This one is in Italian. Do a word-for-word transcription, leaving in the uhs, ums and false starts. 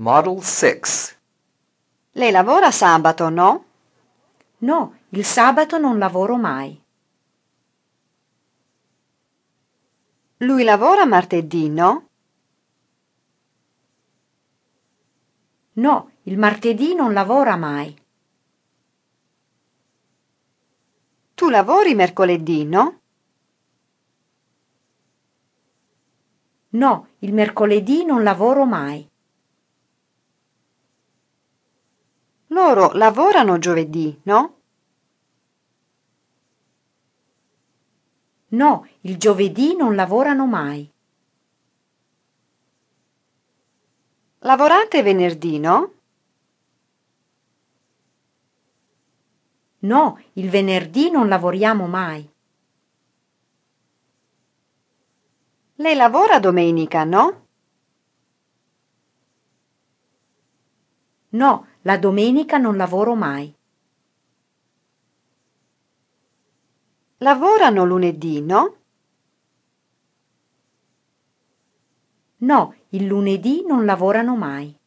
Model six. Lei lavora sabato, no? No, il sabato non lavoro mai. Lui lavora martedì, no? No, il martedì non lavora mai. Tu lavori mercoledì, no? No, il mercoledì non lavoro mai. Loro lavorano giovedì, no? No, il giovedì non lavorano mai. Lavorate venerdì, no? No, il venerdì non lavoriamo mai. Lei lavora domenica, no? No, la domenica non lavoro mai. Lavorano lunedì, no? No, il lunedì non lavorano mai.